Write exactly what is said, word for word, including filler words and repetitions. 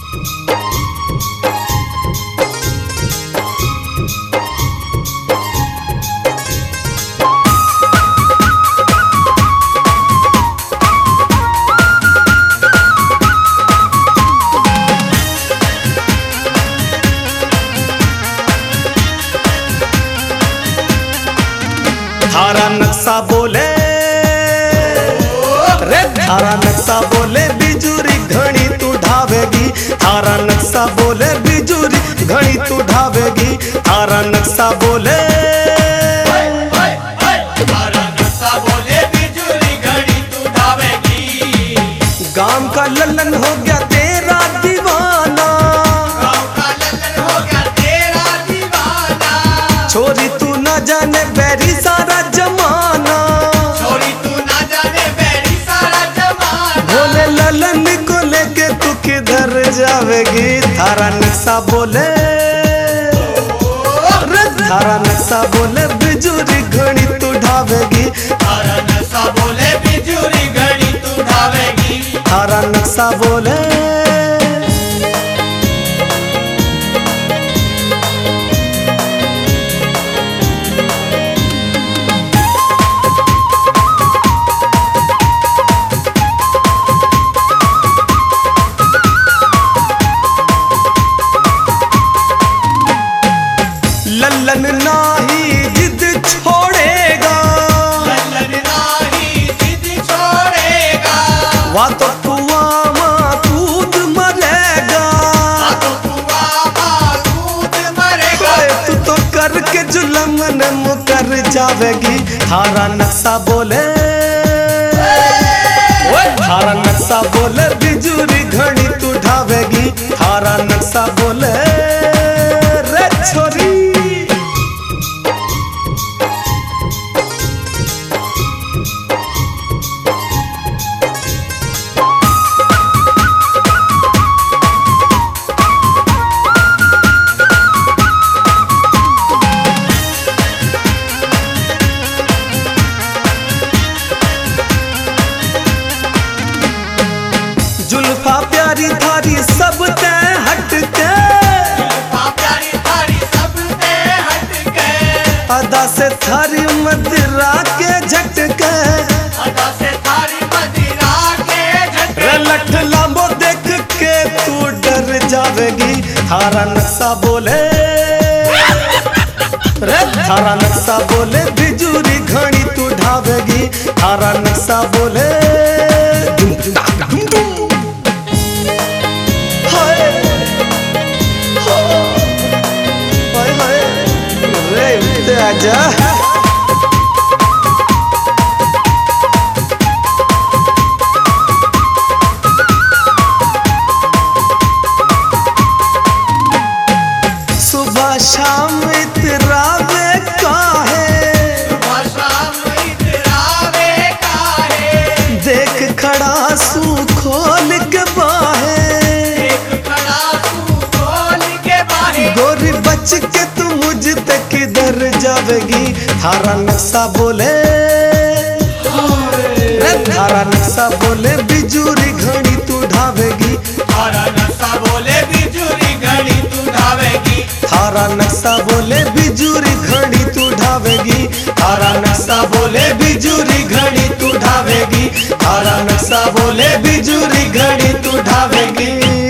थारा नक्शा बोले रे थारा नक्शा बोले बिजुरी घड़ी तू ढावेगी। थारा नक्शा बोले बिजुरी घड़ी तू ढावेगी। थारा नक्शा बोले थारा नक्शा बोले बिजुरी घड़ी तू ढावेगी। गांव का लल्लन हो गया तेरा दीवाना। गांव का लल्लन हो गया तेरा दीवाना। छोरी तू ना जाने बैरी सारा जमाना। छोरी तू ना जाने बैरी सारा जमाना। बोले ललन को लेके तू किधर जावेगी। थारा नक्शा बोले रे थारा नक्शा बोले बिजुरी घड़ी तू ढावेगी। थारा नक्शा बोले बिजुरी घड़ी तू ढावेगी। थारा नक्शा बोले लल्लन नाही जिद छोड़ेगा। लल्लन नाही जिद छोड़ेगा। वा तो कुआं कूद मरेगा। तो कुआ दूध मरेगा। ओए तू तो करके जुलम ने मुकर जावेगी। थारा नक्शा बोले ओए थारा नक्शा बोले बिजुरी घड़ी तू ढावेगी। थारा नक्शा बोले रे छोरी जुल्फा प्यारी थारी सब ते हट के। प्यारी थारी सब ते हट के। अदा से थारी मदिरा के झटके। अदा से थारी मदिरा के झटके। रे लठ लांबो देख के तू डर जावेगी। थारा नक्शा बोले रे थारा नक्शा बोले बिजुरी घड़ी तू ढावेगी। थारा नक्शा बोले दुम दुम दुम दुम। हाय हाय हाय रे उठते आजा। सुबह शाम इतरावे काहे। सुबह शाम इतरावे काहे। देख खड़ा सू खोल के बाहे। एक खड़ा तू खोल के बाहे। गोरी बच के तू मुझ तक किधर जावेगी। थारा नक्शा बोले रे थारा नक्शा बोले बिजुरी घड़ी तू ढावेगी। थारा नक्शा बोले बिजुरी घड़ी तू ढावेगी। थारा नक्शा बोले बिजुरी घड़ी तू ढावेगी। थारा नक्शा बोले बिजुरी घड़ी तू ढावेगी। थारा नक्शा बोले बिजुरी घड़ी तू ढावेगी।